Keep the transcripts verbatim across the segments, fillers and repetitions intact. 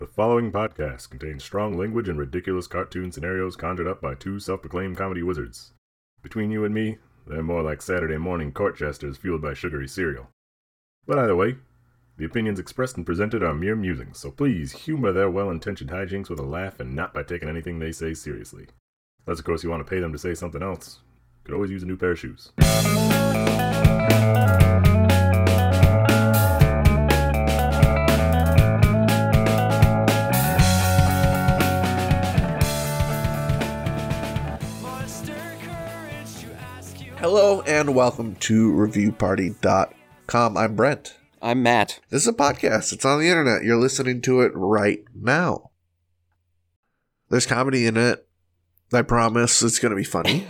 The following podcast contains strong language and ridiculous cartoon scenarios conjured up by two self-proclaimed comedy wizards. Between you and me, they're more like Saturday morning court jesters fueled by sugary cereal. But either way, the opinions expressed and presented are mere musings, so please humor their well-intentioned hijinks with a laugh and not by taking anything they say seriously. Unless, of course, you want to pay them to say something else. Could always use a new pair of shoes. Hello and welcome to review party dot com. I'm Brent. I'm Matt. This is a podcast. It's on the internet. You're listening to it right now. There's comedy in it. I promise it's going to be funny.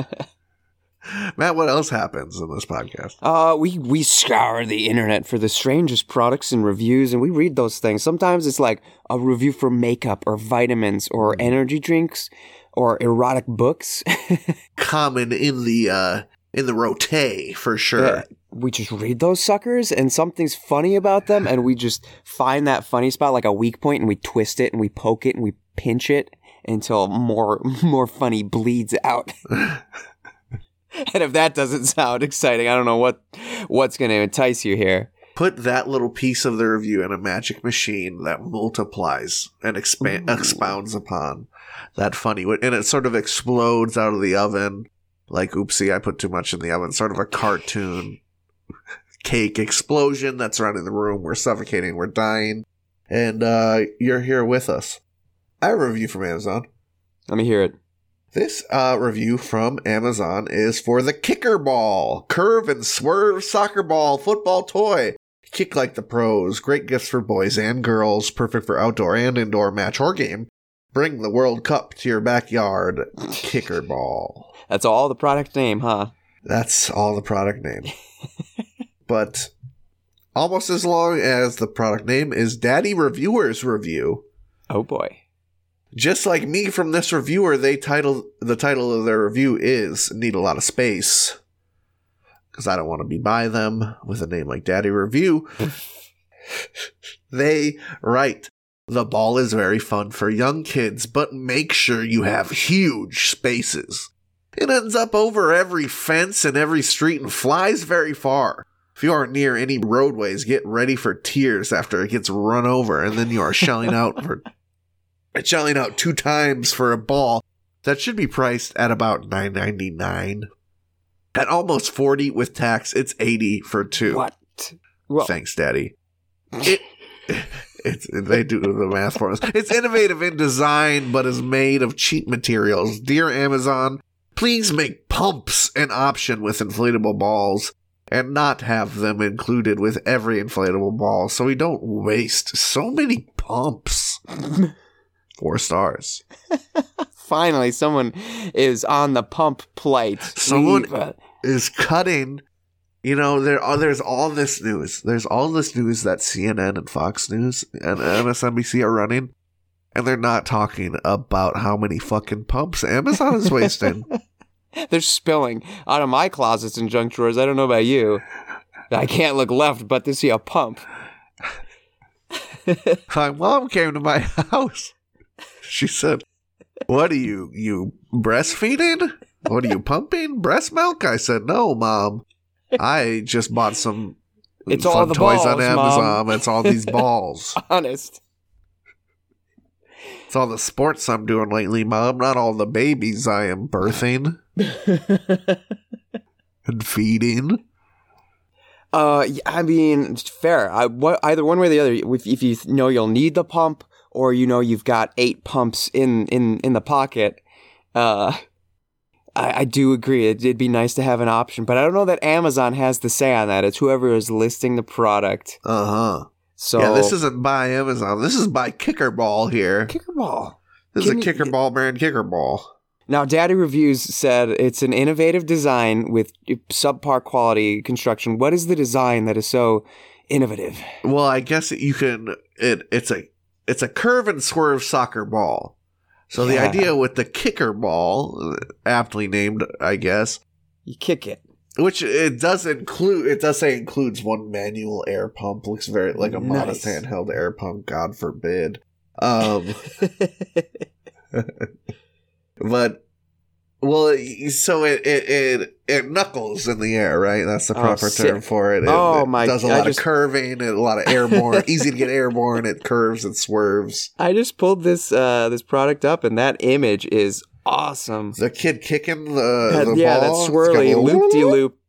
Matt, what else happens in this podcast? Uh, we, we scour the internet for the strangest products and reviews, and we read those things. Sometimes it's like a review for makeup or vitamins or energy drinks or erotic books. Common in the uh, in the roté, for sure. Yeah, we just read those suckers, and something's funny about them, and we just find that funny spot, like a weak point, and we twist it, and we poke it, and we pinch it until more more funny bleeds out. And if that doesn't sound exciting, I don't know what what's going to entice you here. Put that little piece of the review in a magic machine that multiplies and expand, expounds upon that funny, and it sort of explodes out of the oven like, oopsie, I put too much in the oven. Sort of a cartoon cake explosion that's running the room. We're suffocating, we're dying, and uh, you're here with us. I have a review from Amazon. Let me hear it. This uh, review from Amazon is for the Kicker Ball, curve and swerve soccer ball football toy. Kick like the pros, great gifts for boys and girls, perfect for outdoor and indoor match or game. Bring the World Cup to your backyard. Kicker Ball. That's all the product name, huh? That's all the product name. But almost as long as the product name is Daddy Reviewer's Review. Oh boy. Just like me from this reviewer, they title the title of their review is Need a Lot of Space. Because I don't want to be by them with a name like Daddy Review. They write, the ball is very fun for young kids, but make sure you have huge spaces. It ends up over every fence and every street and flies very far. If you are near any roadways, get ready for tears after it gets run over, and then you are shelling out for shelling out two times for a ball that should be priced at about nine ninety-nine. At almost forty with tax, it's eighty for two. What? Well, thanks, Daddy. It, it's, they do the math for us. It's innovative in design, but is made of cheap materials. Dear Amazon, please make pumps an option with inflatable balls and not have them included with every inflatable ball so we don't waste so many pumps. Four stars. Finally, someone is on the pump plight. Someone Leave, uh, is cutting. You know, there are, there's all this news. There's all this news that C N N and Fox News and M S N B C are running, and they're not talking about how many fucking pumps Amazon is wasting. They're spilling out of my closets and junk drawers. I don't know about you. I can't look left but to see a pump. My mom came to my house. She said, what are you, you breastfeeding? What are you pumping? Breast milk? I said, no, Mom. I just bought some it's fun all the toys balls, on Amazon. Mom. It's all these balls. Honest. It's all the sports I'm doing lately, Mom. Not all the babies I am birthing and feeding. Uh, I mean, it's fair. I, what, either one way or the other, if, if you know you'll need the pump, or you know you've got eight pumps in, in, in the pocket, uh, I, I do agree. It, it'd be nice to have an option, but I don't know that Amazon has the say on that. It's whoever is listing the product. Uh-huh. So yeah, this isn't by Amazon. This is by Kicker Ball here. Kicker Ball. This Can is a you, Kicker Ball brand Kicker Ball. Now, Daddy Reviews said it's an innovative design with subpar quality construction. What is the design that is so innovative? Well, I guess you can. It it's a it's a curve and swerve soccer ball. So yeah. The idea with the Kicker Ball, aptly named, I guess, you kick it. Which it does include, it does say includes one manual air pump. Looks very like a Nice. modest handheld air pump, God forbid. Um, but well, so it it, it it knuckles in the air, right? That's the proper oh, term for it. It, oh it my! does a I lot just, of curving and a lot of airborne. Easy to get airborne. It curves and swerves. I just pulled this uh, this product up, and that image is awesome. The kid kicking the, that, the yeah, ball. that swirly loop de loop.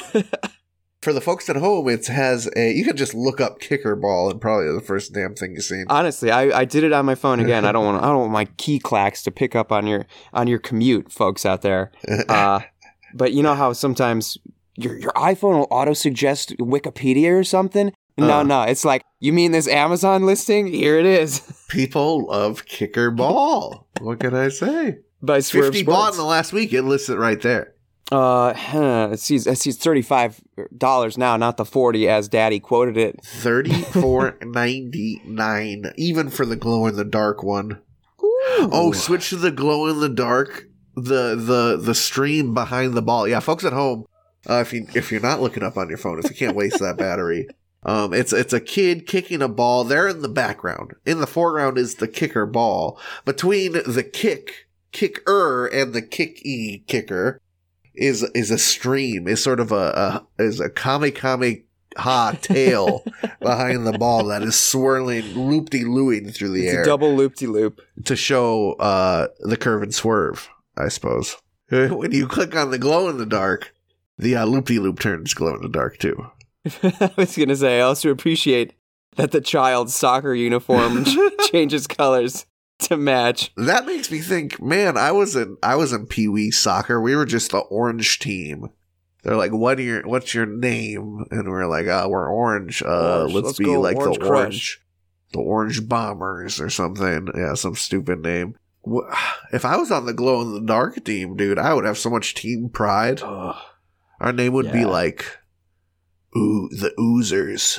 For the folks at home, it has a. You can just look up kicker ball, and probably the first damn thing you see. Honestly, I, I did it on my phone again. I don't want I don't want my key clacks to pick up on your on your commute, folks out there. Uh, but you know how sometimes your your iPhone will auto suggest Wikipedia or something. No, uh, no, it's like, you mean this Amazon listing? Here it is. People love kicker ball. What can I say? By Swerve fifty Sports. bought in the last week. It lists it right there. Uh, huh, it sees it sees thirty five dollars now, not the forty as Daddy quoted it. Thirty four ninety nine, even for the glow in the dark one. Ooh. Oh, switch to the glow in the dark. The the the stream behind the ball. Yeah, folks at home. Uh, if you if you're not looking up on your phone, if you can't waste that battery, um, it's it's a kid kicking a ball. They're in the background. In the foreground is the kicker ball. Between the kick kicker and the kick-y kicker. Is is a stream, is sort of a, a is a kame kame ha tail behind the ball that is swirling loop-de-looing through the it's air. A double loop-de-loop. To show uh, the curve and swerve, I suppose. When you click on the glow in the dark, the uh, loop-de-loop turns glow in the dark too. I was going to say, I also appreciate that the child's soccer uniform changes colors to match. That makes me think, man, I was in I was in Pee Wee soccer. We were just the orange team. They're like, "What are your what's your name?" And we're like, "Oh, we're orange. Uh, orange. let's, let's be like orange the crush. orange, the orange bombers or something." Yeah, some stupid name. If I was on the glow in the dark team, dude, I would have so much team pride. Ugh. Our name would yeah. be like, "Ooh, the Oozers."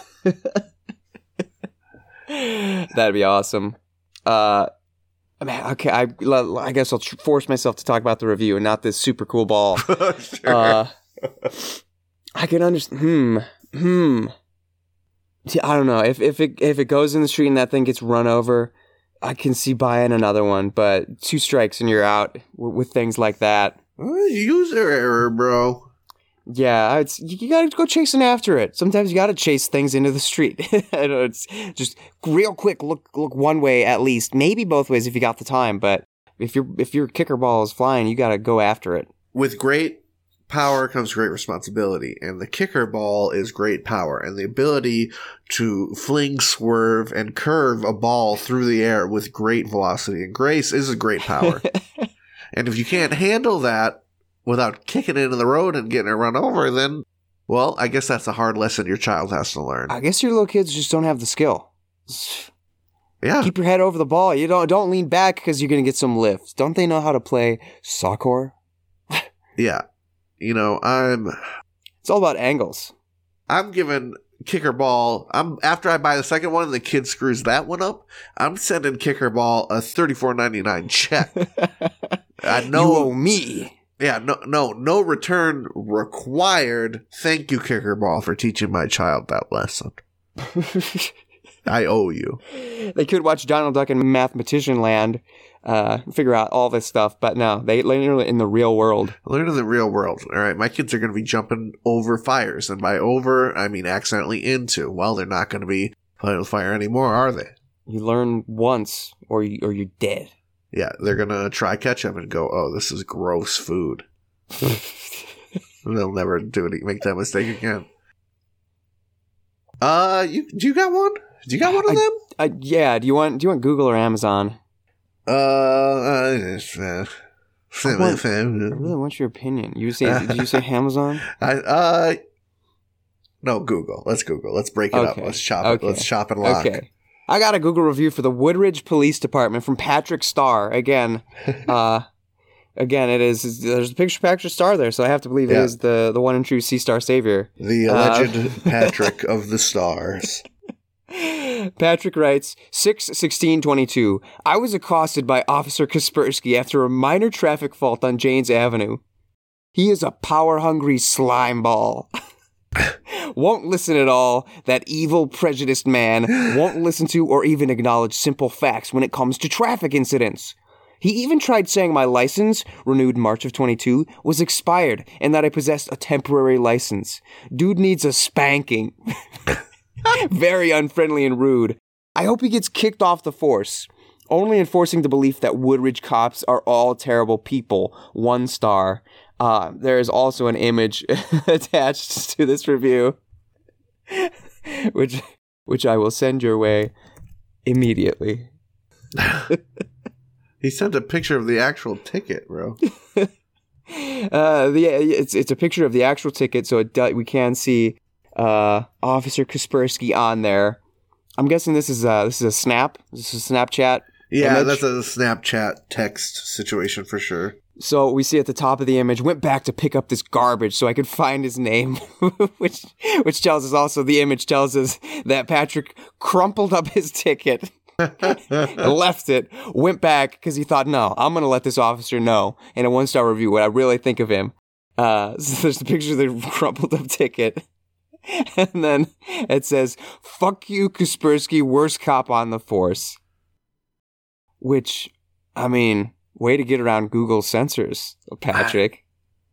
That'd be awesome. Uh, man, okay, I, I guess I'll tr- force myself to talk about the review and not this super cool ball. Sure. Uh, I can understand. Hmm. Hmm. See, I don't know if if it if it goes in the street and that thing gets run over, I can see buying another one. But two strikes and you're out w- with things like that. Well, user error, bro. Yeah, it's you gotta go chasing after it. Sometimes you gotta chase things into the street. I know it's just real quick. Look, look one way at least, maybe both ways if you got the time. But if your if your kicker ball is flying, you gotta go after it. With great power comes great responsibility, and the kicker ball is great power and the ability to fling, swerve, and curve a ball through the air with great velocity and grace is a great power. And if you can't handle that without kicking it into the road and getting it run over, then, well, I guess that's a hard lesson your child has to learn. I guess your little kids just don't have the skill. Yeah. Keep your head over the ball. You don't don't lean back because you're gonna get some lift. Don't they know how to play soccer? Yeah. You know, I'm It's all about angles. I'm giving kicker ball. I'm after I buy the second one and the kid screws that one up, I'm sending kicker ball a thirty-four ninety-nine check. I know You owe me. Yeah, no, no, no return required. Thank you, kicker ball, for teaching my child that lesson. I owe you. They could watch Donald Duck in Mathematician Land, uh, figure out all this stuff, but no, they learn it in the real world. Learn in the real world. All right, my kids are going to be jumping over fires, and by over, I mean accidentally into. Well, they're not going to be playing with fire anymore, are they? You learn once, or you, or you're dead. Yeah, they're going to try ketchup and go, oh, this is gross food. They'll never do it, make that mistake again. Uh, you do you got one? Do you got one of I, them? I, yeah. Do you want Do you want Google or Amazon? Uh, uh, uh I, want, I really want your opinion. You say? Did you say Amazon? I uh, no, Google. Let's Google. Let's break it okay. up. Let's chop okay. it. Let's chop and lock. Okay. I got a Google review for the Woodridge Police Department from Patrick Starr. Again, uh, again, it is. There's a picture of Patrick Starr there, so I have to believe yeah. it is the the one and true Sea Star Savior, the alleged uh, Patrick of the stars. Patrick writes, six sixteen twenty-two. I was accosted by Officer Kaspersky after a minor traffic fault on Janes Avenue. He is a power-hungry slime ball. Won't listen at all. That evil, prejudiced man won't listen to or even acknowledge simple facts when it comes to traffic incidents. He even tried saying my license, renewed March of twenty-two, was expired and that I possessed a temporary license. Dude needs a spanking. Very unfriendly and rude. I hope he gets kicked off the force. Only enforcing the belief that Woodridge cops are all terrible people. One star. Uh, there is also an image attached to this review, which which I will send your way immediately. He sent a picture of the actual ticket, bro. uh, the, it's it's a picture of the actual ticket, so it do, we can see uh, Officer Kaspersky on there. I'm guessing this is a, this is a snap. This is a Snapchat. Yeah, image. That's a Snapchat text situation for sure. So we see at the top of the image, went back to pick up this garbage so I could find his name, which which tells us also, the image tells us that Patrick crumpled up his ticket, left it, went back because he thought, no, I'm going to let this officer know in a one-star review what I really think of him. Uh, so there's the picture of the crumpled up ticket. And then it says, fuck you, Kaspersky, worst cop on the force. Which, I mean, way to get around Google censors, Patrick.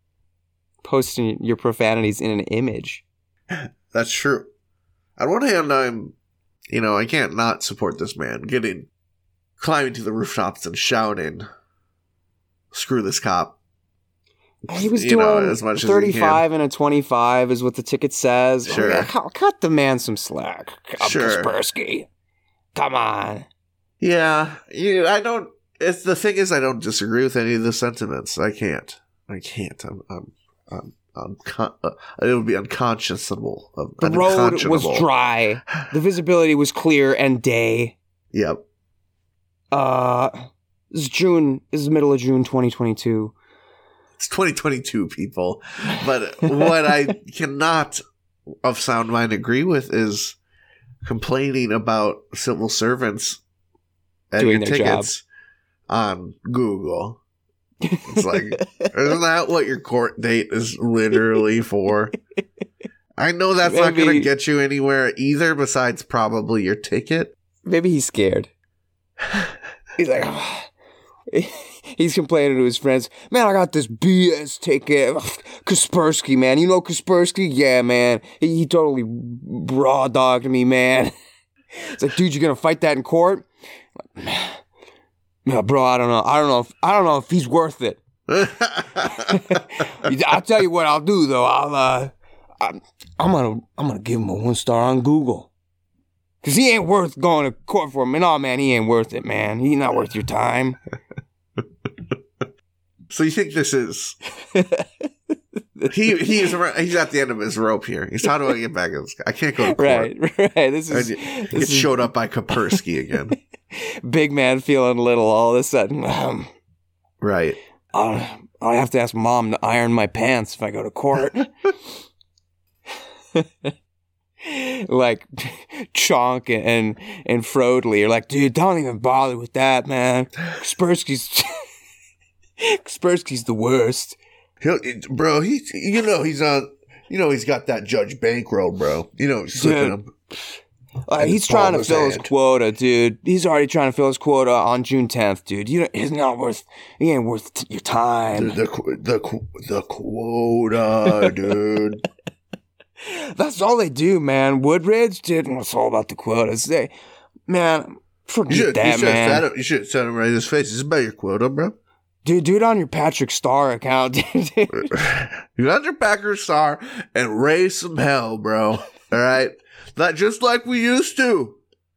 Posting your profanities in an image. That's true. On one hand, I'm, you know, I can't not support this man getting, climbing to the rooftops and shouting, screw this cop. He was you doing know, as much thirty-five and a twenty-five is what the ticket says. Sure. Oh, cut, cut the man some slack. Sure. Kaspersky. Come on. Yeah, you, I don't, it's, the thing is, I don't disagree with any of the sentiments. I can't. I can't. I'm, I'm, I'm, I'm con- uh, it would be unconscionable. Um, The road was dry. The visibility was clear and day. Yep. Uh, this is June, this is middle of June twenty twenty-two. It's twenty twenty-two, people. But what I cannot, of sound mind, agree with is complaining about civil servants and doing your their tickets job on Google. It's like, isn't that what your court date is literally for? I know that's Maybe, not going to get you anywhere either, besides probably your ticket. Maybe he's scared. He's like, oh. He's complaining to his friends, man, I got this B S ticket. Kaspersky, man. You know Kaspersky? Yeah, man. He, he totally raw dogged me, man. It's like, dude, you gonna fight that in court? No, bro, I don't know. I don't know if I don't know if he's worth it. I'll tell you what I'll do though. I'll uh I'm, I'm gonna I'm gonna give him a one star on Google. Cause he ain't worth going to court for him. And oh man, he ain't worth it, man. He's not worth your time. So you think this is he he's he's at the end of his rope here. He's how do I get back in this guy? I can't go to court. Right, right. This is get this showed is, up by Kaspersky again. Big man feeling little all of a sudden. Um, right. I'll, I'll have to ask mom to iron my pants if I go to court. Like Chonk and and Frodley are like, dude, don't even bother with that, man. Kaspersky's Kaspersky's the worst. He'll, bro, he you know he's on you know he's got that Judge Bankroll, bro. You know he's slipping him. Uh, he's trying to fill his quota, dude. He's already trying to fill his quota on June tenth, dude. You know, he's not worth. He ain't worth t- your time. The the the, the quota, dude. That's all they do, man. Woodridge, dude. It's all about the quotas. They, man, forget you should, that, you man. Said it, you should set him right in his face. It's about your quota, bro. Dude, do it on your Patrick Star account, dude. You got your Patrick Star and raise some hell, bro. All right, not just like we used to.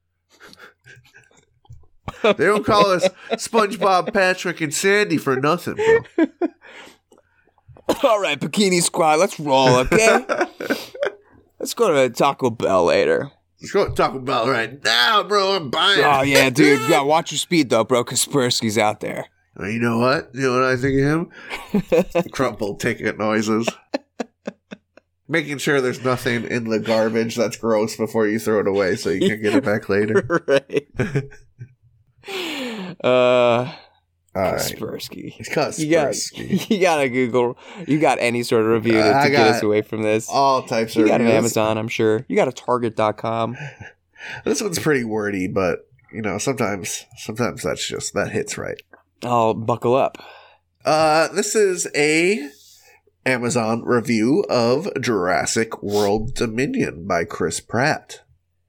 They don't call us SpongeBob, Patrick, and Sandy for nothing, bro. All right, Bikini Squad, let's roll, okay? Let's go to Taco Bell later. Let's go to Taco Bell right now, bro. I'm buying. Oh, yeah, dude. You gotta watch your speed, though, bro. Kaspersky's out there. You know what? You know what I think of him? Crumpled ticket noises. Making sure there's nothing in the garbage that's gross before you throw it away so you can get it back later. Right. uh, All right. Kaspersky. Kaspersky. You got, you got to Google. You got any sort of review to, I to get got us away from this. All types you of You got reviews. an Amazon, I'm sure. You got a Target dot com. This one's pretty wordy, but, you know, sometimes sometimes that's just, that hits right. I'll buckle up. Uh, this is a Amazon review of Jurassic World Dominion by Chris Pratt.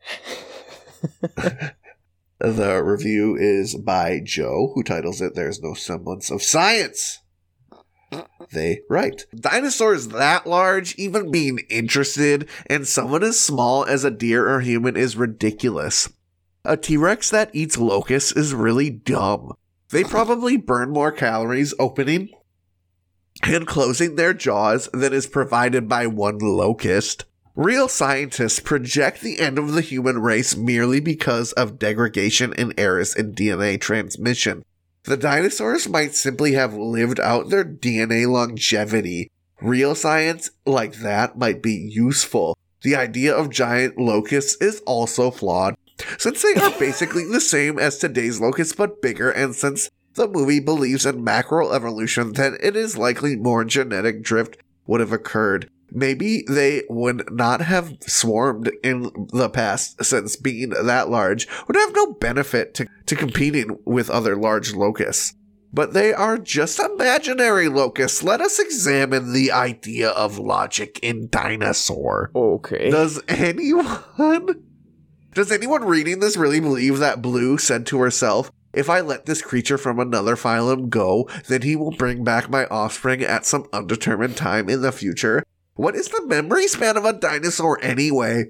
The review is by Joe, who titles it There's No Semblance of Science. They write, dinosaurs that large, even being interested in someone as small as a deer or human is ridiculous. A T-Rex that eats locusts is really dumb. They probably burn more calories opening and closing their jaws than is provided by one locust. Real scientists project the end of the human race merely because of degradation and errors in D N A transmission. The dinosaurs might simply have lived out their D N A longevity. Real science like that might be useful. The idea of giant locusts is also flawed, since they are basically the same as today's locusts but bigger, and since the movie believes in macroevolution, then it is likely more genetic drift would have occurred. Maybe they would not have swarmed in the past, since being that large would have no benefit to, to competing with other large locusts. But they are just imaginary locusts. Let us examine the idea of logic in dinosaur. Okay. Does anyone... Does anyone reading this really believe that Blue said to herself, if I let this creature from another phylum go, then he will bring back my offspring at some undetermined time in the future? What is the memory span of a dinosaur anyway?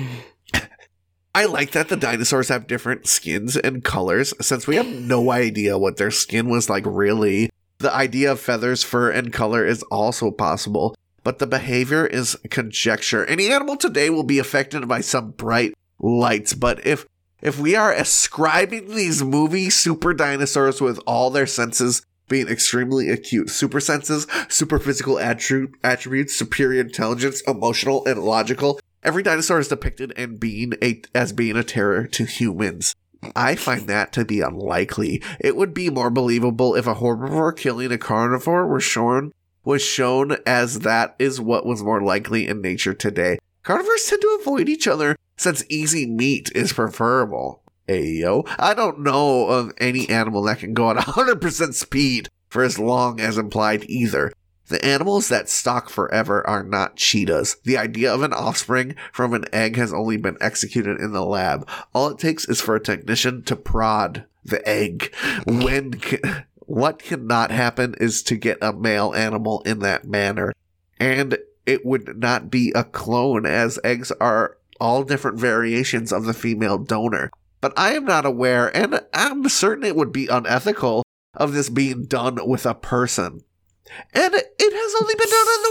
I like that the dinosaurs have different skins and colors, since we have no idea what their skin was like really. The idea of feathers, fur, and color is also possible, but the behavior is conjecture. Any animal today will be affected by some bright lights, but if if we are ascribing these movie super dinosaurs with all their senses being extremely acute, super senses, super physical attru- attributes, superior intelligence, emotional, and logical, every dinosaur is depicted in being a, as being a terror to humans. I find that to be unlikely. It would be more believable if a herbivore killing a carnivore were shown was shown as that is what was more likely in nature today. Carnivores tend to avoid each other since easy meat is preferable. Ayo. I don't know of any animal that can go at one hundred percent speed for as long as implied either. The animals that stalk forever are not cheetahs. The idea of an offspring from an egg has only been executed in the lab. All it takes is for a technician to prod the egg. When ca- what cannot happen is to get a male animal in that manner. And it would not be a clone, as eggs are all different variations of the female donor. But I am not aware, and I'm certain it would be unethical, of this being done with a person. And it has only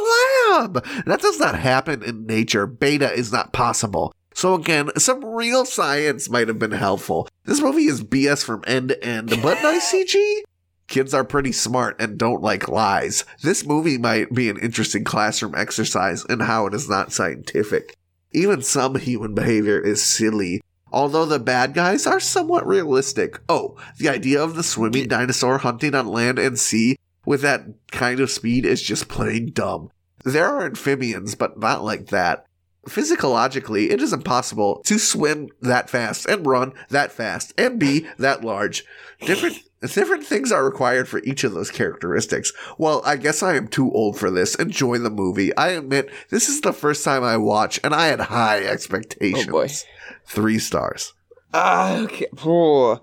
been done in the lab! That does not happen in nature. Beta is not possible. So again, some real science might have been helpful. This movie is B S from end to end, but nice C G? Kids are pretty smart and don't like lies. This movie might be an interesting classroom exercise in how it is not scientific. Even some human behavior is silly, although the bad guys are somewhat realistic. Oh, the idea of the swimming dinosaur hunting on land and sea with that kind of speed is just plain dumb. There are amphibians, but not like that. Physiologically, it is impossible to swim that fast and run that fast and be that large. Different different things are required for each of those characteristics. Well, I guess I am too old for this. Enjoy the movie. I admit, this is the first time I watch, and I had high expectations. Oh boy. Three stars. Uh, okay. Oh.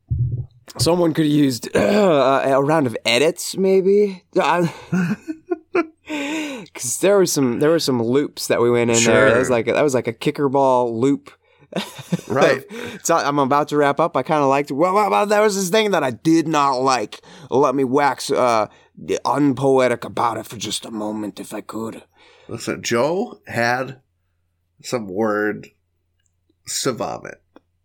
Someone could have used uh, a round of edits, maybe. Because there was some, there were some loops that we went in Sure. there. That was like a, that was like a kicker ball loop. Right. So I'm about to wrap up. I kind of liked. Well, well, well, there was this thing that I did not like. Let me wax uh, unpoetic about it for just a moment, if I could. Listen, Joe had some word to vomit.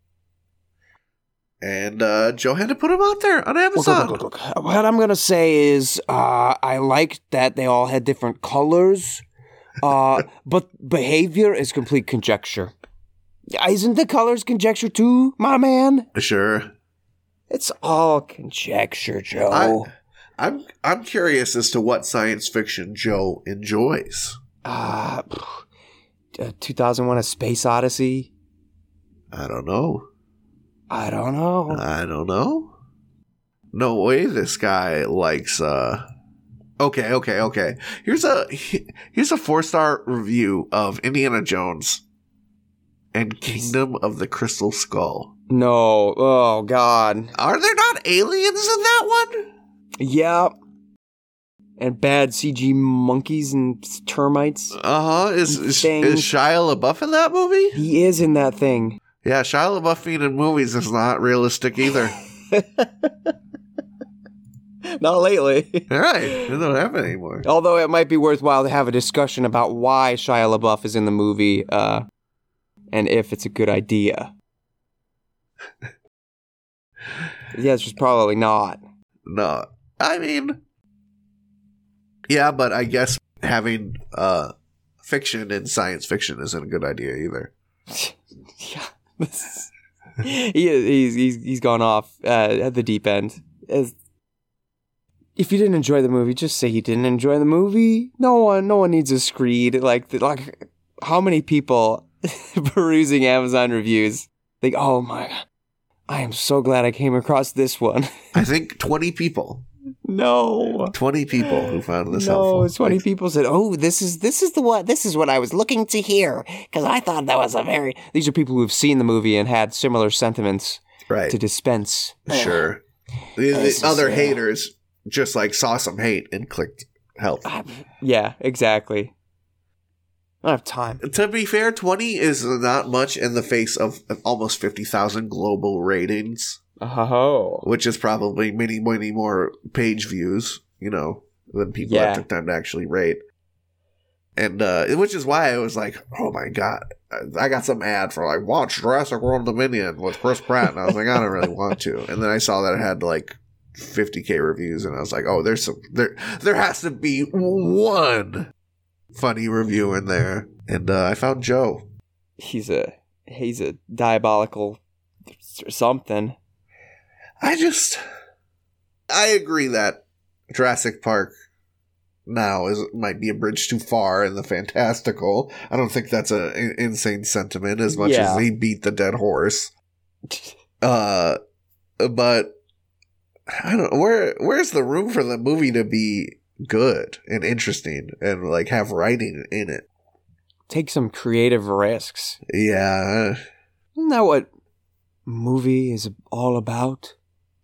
And uh, Joe had to put them out there on Amazon. Look, look, look, look. What I'm going to say is uh, I liked that they all had different colors, uh, but behavior is complete conjecture. Isn't the colors conjecture too, my man? Sure. It's all conjecture, Joe. I, I'm I'm curious as to what science fiction Joe enjoys. Uh, uh, two thousand one: A Space Odyssey. I don't know. I don't know. I don't know. No way this guy likes uh Okay, okay, okay. Here's a here's a four-star review of Indiana Jones and Kingdom of the Crystal Skull. No. Oh, God. Are there not aliens in that one? Yeah. And bad C G monkeys and termites. Uh-huh. Is, is, is Shia LaBeouf in that movie? He is in that thing. Yeah, Shia LaBeouf being in movies is not realistic either. Not lately. All right. It don't happen anymore. Although it might be worthwhile to have a discussion about why Shia LaBeouf is in the movie uh, and if it's a good idea. Yeah, it's just probably not. No. I mean, yeah, but I guess having uh, fiction and science fiction isn't a good idea either. Yeah. he is, he's, he's, he's gone off uh, at the deep end. As, if you didn't enjoy the movie, just say you didn't enjoy the movie. No one, no one needs a screed. Like, like, how many people perusing Amazon reviews think, "Oh my God, I am so glad I came across this one." I think twenty people. No, twenty people who found this no, helpful. No, twenty like, people said, "Oh, this is this is the what this is what I was looking to hear because I thought that was a very." These are people who have seen the movie and had similar sentiments right. to dispense. Sure, the, the other is, haters just like saw some hate and clicked help. Uh, yeah, exactly. I don't have time. To be fair, twenty is not much in the face of almost fifty thousand global ratings. Oh. Which is probably many, many more page views, you know, than people yeah. that took time to actually rate. And, uh, which is why I was like, oh my God, I got some ad for like, watch Jurassic World Dominion with Chris Pratt. And I was like, I don't really want to. And then I saw that it had like fifty K reviews and I was like, oh, there's some, there, there has to be one funny review in there. And, uh, I found Joe. He's a, he's a diabolical something. I just, I agree that Jurassic Park now is might be a bridge too far in the fantastical. I don't think that's an insane sentiment as much yeah. as they beat the dead horse. Uh, but I don't know, where where's the room for the movie to be good and interesting and like have writing in it? Take some creative risks. Yeah. Isn't that what movie is all about?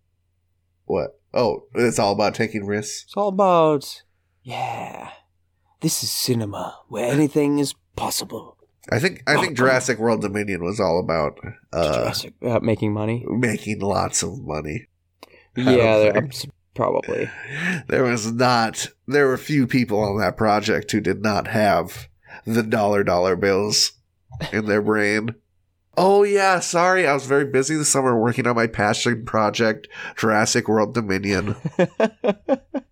What? Oh, it's all about taking risks? It's all about, yeah, this is cinema where anything is possible. I think I think oh, Jurassic World Dominion was all about uh, Jurassic, uh, making money. Making lots of money. Yeah, probably. There was not, there were few people on that project who did not have the dollar dollar bills in their brain. Oh, yeah, sorry. I was very busy this summer working on my passion project, Jurassic World Dominion. uh,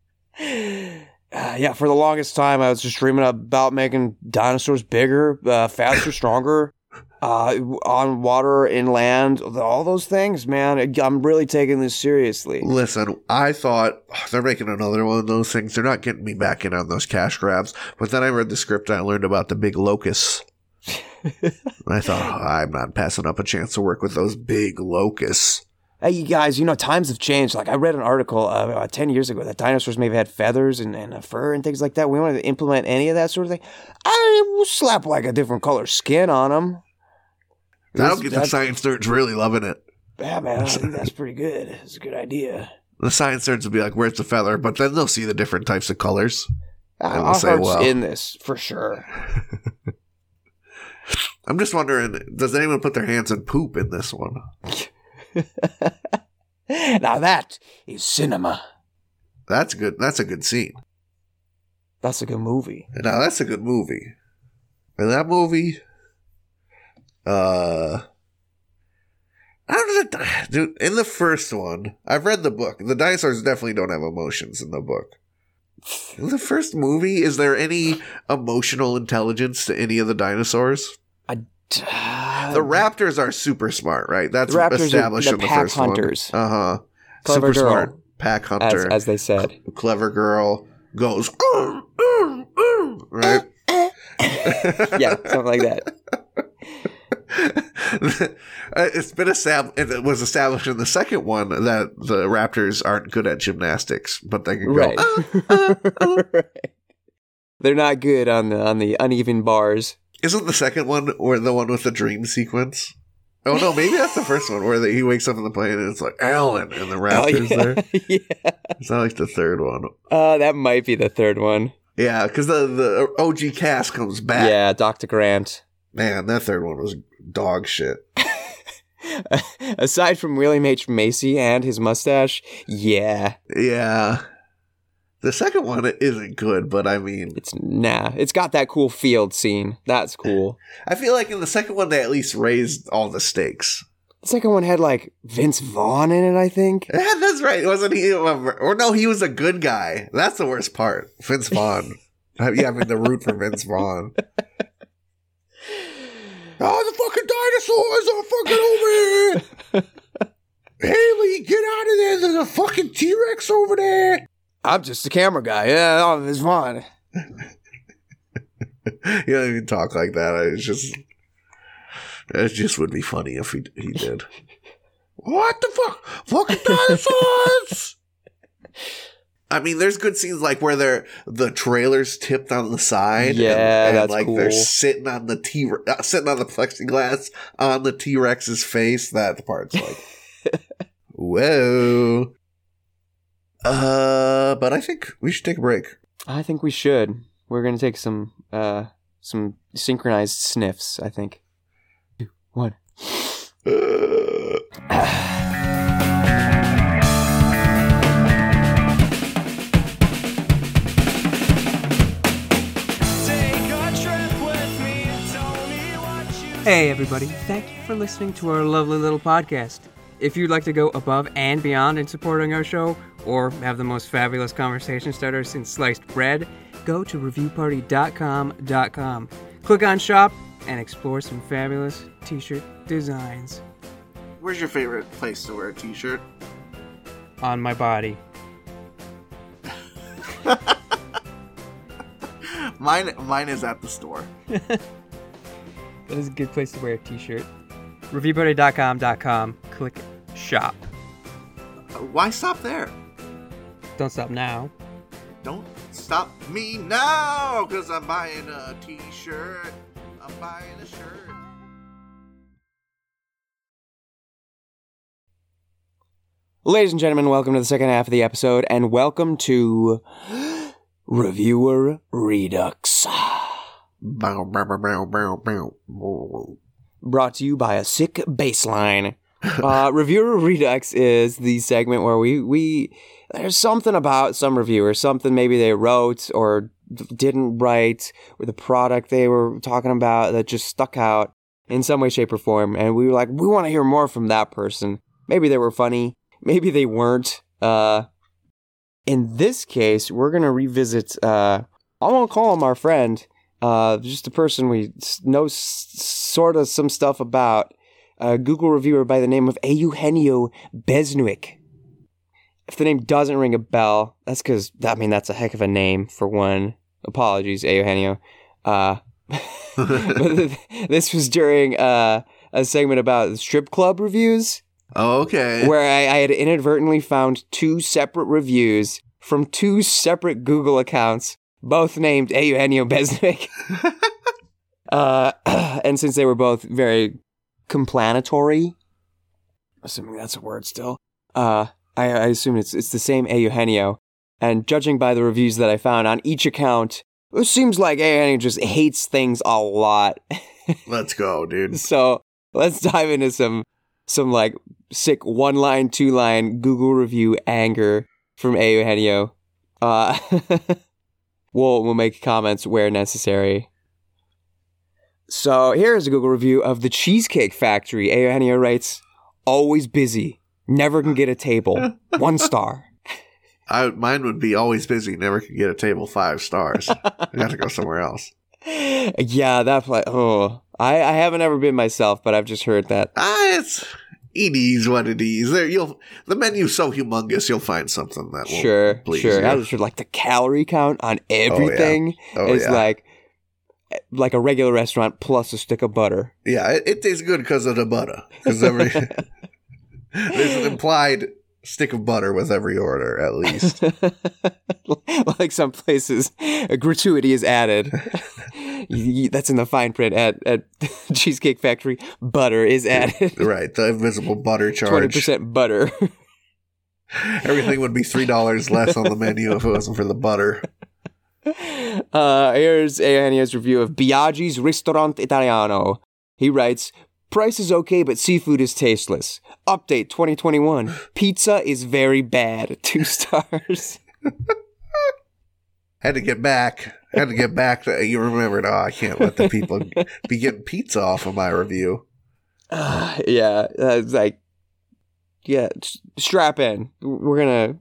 yeah, for the longest time, I was just dreaming about making dinosaurs bigger, uh, faster, stronger, uh, on water, inland, all those things, man. I'm really taking this seriously. Listen, I thought, oh, they're making another one of those things. They're not getting me back in on those cash grabs. But then I read the script and I learned about the big locusts. I thought, oh, I'm not passing up a chance to work with those big locusts. Hey, you guys, you know, times have changed. Like, I read an article uh, about ten years ago that dinosaurs maybe had feathers and, and a fur and things like that. We wanted to implement any of that sort of thing. I will slap, like, a different color skin on them. That'll get the science nerds really loving it. Yeah, man, I think that's pretty good. It's a good idea. The science nerds will be like, where's the feather? But then they'll see the different types of colors. Uh, and they'll say, heart's well, in this, for sure. I'm just wondering, does anyone put their hands in poop in this one? Now that is cinema. That's good. That's a good scene. That's a good movie. Now that's a good movie. And that movie, uh, I don't know, dude. In the first one, I've read the book. The dinosaurs definitely don't have emotions in the book. In the first movie, is there any emotional intelligence to any of the dinosaurs? I, The Raptors are super smart, right? That's The Raptors established are the in the pack first hunters. one. Uh huh. Clever Super girl, smart pack hunter, as, as they said. C- clever girl goes, "Arr, arr, arr," right? Yeah, something like that. It's been established. It was established in the second one that the Raptors aren't good at gymnastics, but they can go. Right. "Ah, ah, ah." Right. They're not good on the on the uneven bars. Isn't the second one or the one with the dream sequence? Oh no, maybe that's the first one where the, he wakes up in the plane and it's like Alan and the Raptors oh, yeah. there. Yeah. It's not like the third one. Uh, that might be the third one. Yeah, because the, the O G cast comes back. Yeah, Doctor Grant. Man, that third one was dog shit. Aside from William H. Macy and his mustache, yeah. Yeah. The second one isn't good, but I mean... It's, nah. It's got that cool field scene. That's cool. I feel like in the second one, they at least raised all the stakes. The second one had, like, Vince Vaughn in it, I think. Yeah, that's right. Wasn't he? Or no, he was a good guy. That's the worst part. Vince Vaughn. Yeah, I mean, the root for Vince Vaughn. Oh, the fucking dinosaurs are fucking over here! Haley, get out of there! There's a fucking T-Rex over there! I'm just a camera guy. Yeah, oh, Vince Vaughn. You don't even talk like that. It's just... It just would be funny if he he did. What the fuck? Fucking dinosaurs! I mean, there's good scenes like where they're the trailer's tipped on the side. Yeah, and, and that's like cool. they're sitting on the T uh, sitting on the plexiglass on the T-Rex's face. That part's like, whoa. Uh, but I think we should take a break. I think we should. We're gonna take some uh some synchronized sniffs, I think. Two, one. Uh. Hey everybody, thank you for listening to our lovely little podcast. If you'd like to go above and beyond in supporting our show, or have the most fabulous conversation starter since sliced bread, go to review party dot com dot com. Click on shop and explore some fabulous t-shirt designs. Where's your favorite place to wear a t-shirt? On my body. Mine, mine is at the store. That is a good place to wear a t-shirt. review party dot com dot com. Click shop. Uh, why stop there? Don't stop now. Don't stop me now, because I'm buying a t-shirt. I'm buying a shirt. Ladies and gentlemen, welcome to the second half of the episode, and welcome to Reviewer Redux. Bow, bow, bow, bow, bow, bow. Brought to you by a sick baseline. Uh, Reviewer Redux is the segment where we, we there's something about some reviewer, something maybe they wrote or didn't write, or the product they were talking about that just stuck out in some way, shape, or form, and we were like, we want to hear more from that person. Maybe they were funny, maybe they weren't. Uh, in this case, we're gonna revisit. Uh, I won't call him our friend. Uh, just a person we know s- sort of some stuff about. A Google reviewer by the name of Eugenio Besnick. If the name doesn't ring a bell, that's because, I mean, that's a heck of a name for one. Apologies, Eugenio. Uh, but this was during uh, a segment about strip club reviews. Oh, okay. Where I, I had inadvertently found two separate reviews from two separate Google accounts, both named Eugenio Besnick. uh, and since they were both very complanatory, assuming that's a word still, uh, I, I assume it's it's the same Eugenio. And judging by the reviews that I found on each account, it seems like Eugenio just hates things a lot. Let's go, dude. So let's dive into some some like sick one line, two line Google review anger from Eugenio. Uh, we'll we'll make comments where necessary. So here's a Google review of the Cheesecake Factory. Eugenio writes, always busy, never can get a table, one star. I, mine would be always busy, never could get a table, five stars. I got to go somewhere else. Yeah, that place. Oh, I, I haven't ever been myself, but I've just heard that. Ah, it's it is what it is. There, you'll the menu's so humongous, you'll find something that will Sure, please sure. you. I just heard like the calorie count on everything Oh, is yeah. like like a regular restaurant plus a stick of butter. Yeah, it, it tastes good because of the butter. Because every there's an implied stick of butter with every order, at least. Like some places, a gratuity is added. You- you- That's in the fine print at, at Cheesecake Factory. Butter is added. Right, the invisible butter twenty charge. percent butter. Everything would be three dollars less on the menu if it wasn't for the butter. Uh, here's Anya's review of Biaggi's Ristorante Italiano. He writes, price is okay, but seafood is tasteless. Update twenty twenty-one. Pizza is very bad. Two stars. Had to get back. Had to get back. To, you remembered, oh, I can't let the people be getting pizza off of my review. Uh, yeah, uh, it's like, yeah, s- strap in. We're gonna.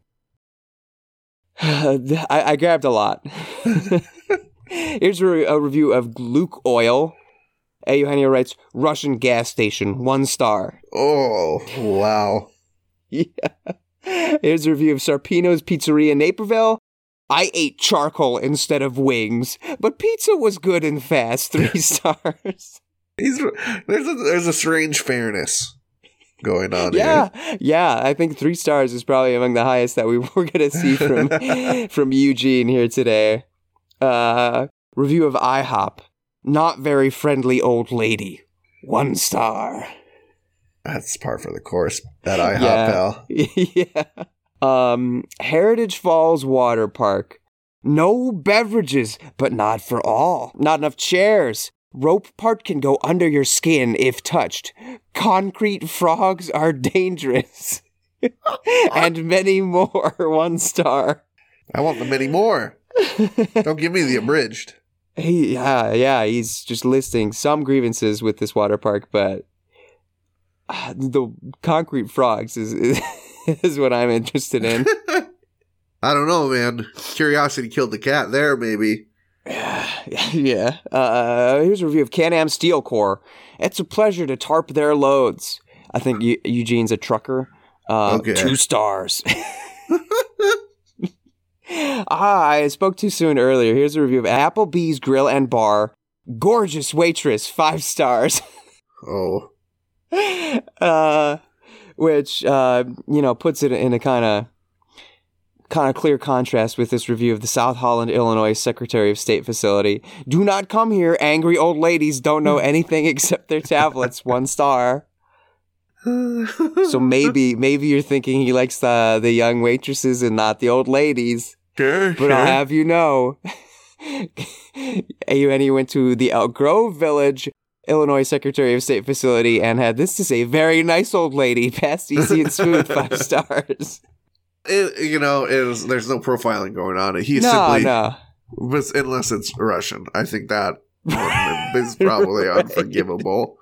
I, I grabbed a lot. Here's a, re- a review of Luke Oil. A. Eugenio writes, Russian gas station, one star. Oh, wow. Yeah. Here's a review of Sarpino's Pizzeria in Naperville. I ate charcoal instead of wings, but pizza was good and fast. Three stars. He's, there's, a, there's a strange fairness going on Yeah, here. yeah. I think three stars is probably among the highest that we were going to see from from Eugene here today. Uh, review of IHOP. Not very friendly old lady. One star. That's par for the course. That IHOP, Yeah. pal. Yeah. Um, Heritage Falls Water Park. No beverages, but not for all. Not enough chairs. Rope part can go under your skin if touched. Concrete frogs are dangerous. And many more. One star. I want the many more. Don't give me the abridged. He, yeah, yeah, he's just listing some grievances with this water park, but uh, the concrete frogs is, is is what I'm interested in. I don't know, man. Curiosity killed the cat there, maybe. Yeah. Uh, here's a review of Can-Am Steel Corps. It's a pleasure to tarp their loads. I think Eu- Eugene's a trucker. Uh, Okay. Two stars. Ah, I spoke too soon earlier. Here's a review of Applebee's Grill and Bar. Gorgeous waitress, five stars. Oh. uh, which, uh, you know, puts it in a kind of kind of clear contrast with this review of the South Holland, Illinois Secretary of State facility. Do not come here. Angry old ladies don't know anything except their tablets. One star. So maybe maybe you're thinking he likes the the young waitresses and not the old ladies. Sure, But I'll have you know, A U N E went to the Elk Grove Village, Illinois Secretary of State facility and had this to say: very nice old lady, fast, easy, and smooth, five stars. It, you know, it was, there's no profiling going on. He's no, simply, no. but unless it's Russian. I think that is probably Right. unforgivable.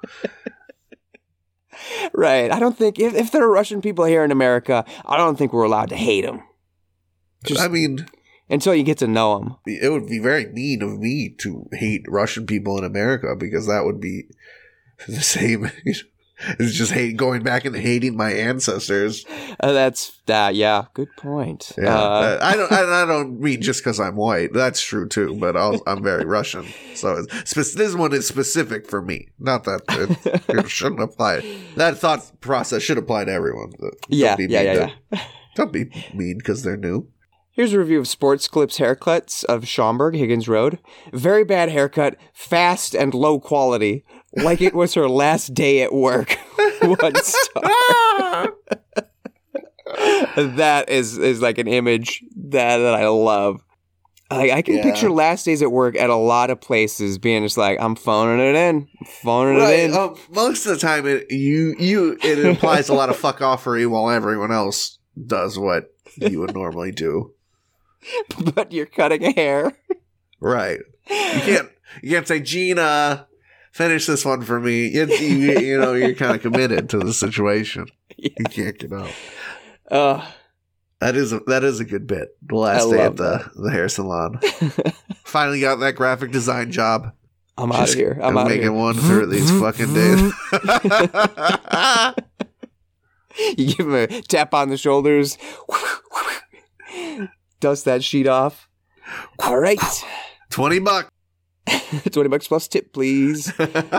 Right. I don't think, if, if there are Russian people here in America, I don't think we're allowed to hate them. Just I mean, until you get to know them. it would be very mean of me to hate Russian people in America because that would be the same. It's just hate going back and hating my ancestors. Uh, that's that. Yeah. Good point. Yeah, Uh, I don't. I, I don't mean just because I'm white. That's true too. But I'll, I'm very Russian, so it's, spe- this one is specific for me. Not that it, it shouldn't apply. That thought process should apply to everyone. Don't yeah, be yeah, mean yeah, to- yeah. Don't be mean because they're new. Here's a review of Sports Clips Haircuts of Schaumburg, Higgins Road. Very bad haircut, fast and low quality, like it was her last day at work. One star. That is is like an image that, that I love. I, I can Yeah. picture last days at work at a lot of places being just like, I'm phoning it in, I'm phoning Right. it in. Um, most of the time, it you you it implies a lot of fuck offery while everyone else does what you would normally do. But you're cutting hair. Right. You can't you can't say, Gina, finish this one for me. You, you, you know, you're kind of committed to the situation. Yeah. You can't get out. Uh, That is a that is a good bit. The last I day love at the, the hair salon. Finally got that graphic design job. I'm out of Just here. I'm out of making here. one through these fucking days. You give him a tap on the shoulders. Dust that sheet off. All right. twenty bucks. twenty bucks plus tip, please.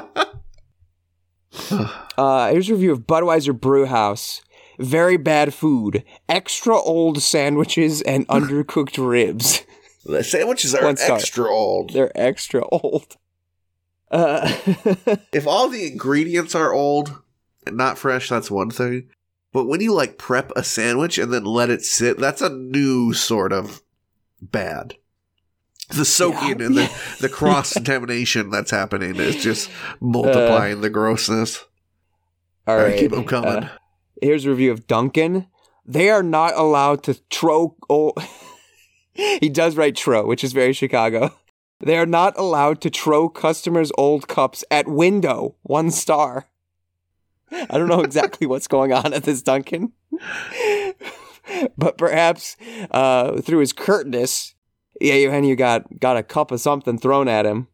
uh, here's a review of Budweiser Brewhouse. Very bad food. Extra old sandwiches and undercooked ribs. The sandwiches are One star. extra old. They're extra old. Uh, If all the ingredients are old and not fresh, that's one thing. But when you like prep a sandwich and then let it sit, that's a new sort of bad. The soaking Yeah. and the, the cross-contamination that's happening is just multiplying uh, the grossness. All right. Keep them coming. Uh, here's a review of Duncan. They are not allowed to throw... Oh, he does write tro, which is very Chicago. They are not allowed to throw customers' old cups at window. One star. I don't know exactly what's going on at this Duncan. But perhaps uh, through his curtness, yeah, Eugenio got, got a cup of something thrown at him.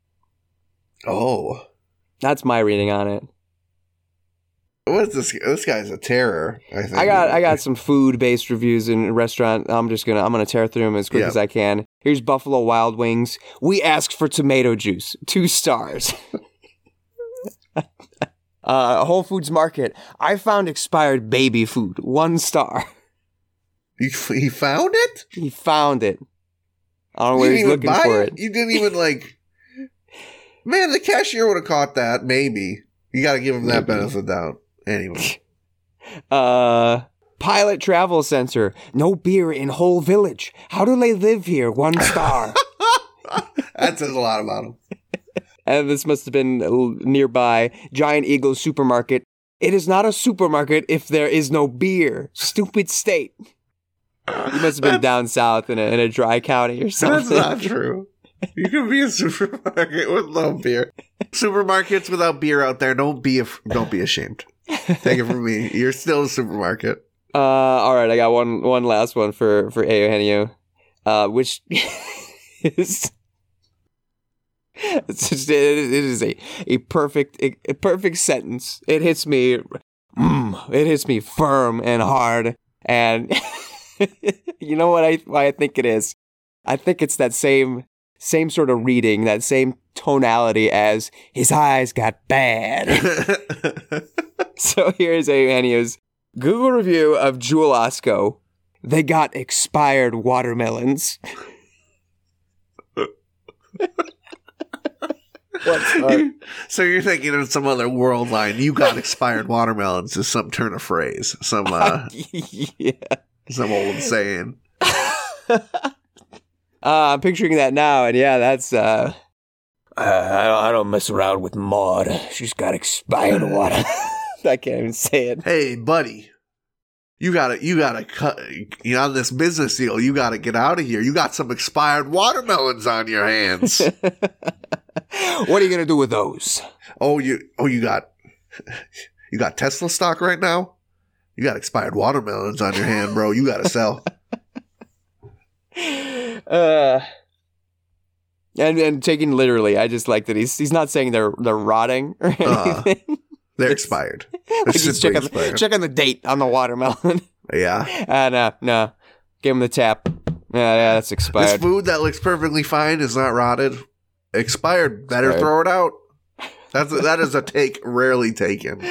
Oh. That's my reading on it. What's this? This guy's a terror, I think. I got I got some food-based reviews in a restaurant. I'm just gonna I'm gonna tear through them as quick yeah. as I can. Here's Buffalo Wild Wings. We asked for tomato juice. Two stars. uh, Whole Foods Market. I found expired baby food. One star. You, he found it? He found it. I don't know You where didn't he's even looking buy for it? it. You didn't even like... Man, the cashier would have caught that, maybe. You gotta give him that Maybe. benefit of the doubt. Anyway. Uh, Pilot Travel Center. No beer in whole village. How do they live here? One star. That says a lot about him. And this must have been nearby. Giant Eagle Supermarket. It is not a supermarket if there is no beer. Stupid state. You must have been down south in a, in a dry county or something. That's not true. You can be a supermarket with no beer. Supermarkets without beer out there, don't be af- don't be ashamed. Take it from me. You're still a supermarket. Uh, all right, I got one one last one for for Eugenio, uh, which is it's just, it is a a perfect a, a perfect sentence. It hits me, mm, it hits me firm and hard, and you know what I why I think it is. I think it's that same same sort of reading, that same tonality as his eyes got bad. So here's Eugenio's Google review of Jewel Osco. They got expired watermelons. What's up? So you're thinking of some other world line. You got expired watermelons is some turn of phrase. Some uh, yeah. some old saying. Uh, I'm picturing that now, and yeah, that's, uh... uh I, don't, I don't mess around with Maud. She's got expired water. I can't even say it. Hey, buddy. You gotta, you gotta cut, you know, on this business deal, you gotta get out of here. You got some expired watermelons on your hands. What are you gonna do with those? Oh, you, oh, you got, you got Tesla stock right now? You got expired watermelons on your hand, bro. You gotta sell. Uh, and and taken literally, I just like that he's he's not saying they're they're rotting or anything. Uh, they're expired. They're Like he's simply checking, expired. checking the date on the watermelon. Yeah. And uh, no, give him the tap. Yeah, yeah, that's This expired. food that looks perfectly fine is not rotted. Expired. Better Expired. throw it out. That's a, that is a take rarely taken.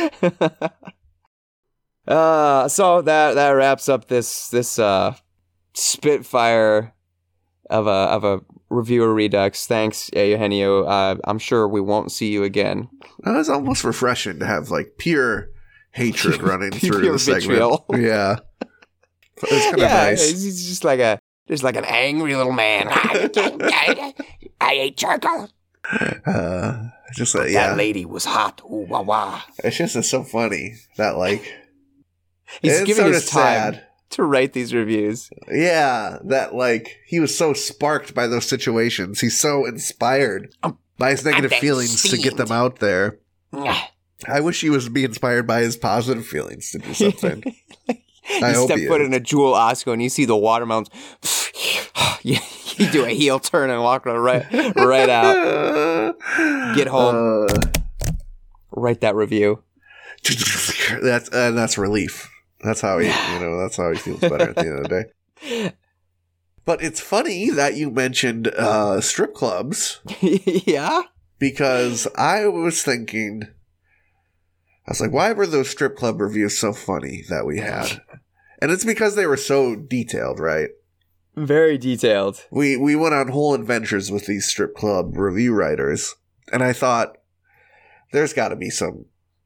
uh, so that that wraps up this this uh spitfire of a of a reviewer redux. Thanks, Eugenio. Uh, I'm sure we won't see you again. That was almost refreshing to have like pure hatred running through Pure the segment. vitriol. Yeah, it's kind of Yeah, nice. he's just like a just like an angry little man. I ate charcoal. Uh, just uh, That yeah, lady was hot. Ooh, wah, wah. it's just it's so funny that like He's it's giving sorta his time sad. to write these reviews. Yeah, that like he was so sparked by those situations. He's so inspired by his negative that feelings to get them out there. I wish he was be inspired by his positive feelings to do something. I you hope step he foot is. in a Jewel Osco and you see the watermelons. you, you do a heel turn and walk right right out. Get home. Uh, Write that review. that's uh, that's relief. That's how he, you know, that's how he feels better at the end of the day. But it's funny that you mentioned uh, strip clubs. Yeah? Because I was thinking, I was like, why were those strip club reviews so funny that we had? And it's because they were so detailed, right? Very detailed. We we went on whole adventures with these strip club review writers, and I thought, there's got to be some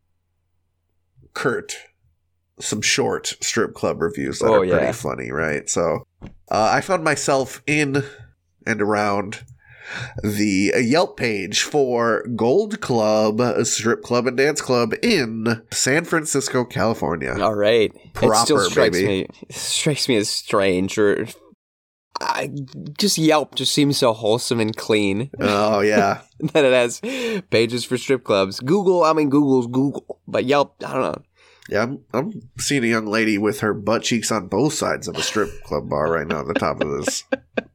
curt, some short strip club reviews that Oh, are pretty yeah. funny, right? So uh, I found myself in and around the Yelp page for Gold Club, a strip club and dance club in San Francisco, California. All right. Proper, it still strikes baby. me it strikes me as strange, or I just Yelp just seems so wholesome and clean Oh, yeah. that it has pages for strip clubs. Google, I mean Google's Google, but Yelp, I don't know. Yeah, I'm, I'm seeing a young lady with her butt cheeks on both sides of a strip club bar right now at the top of this.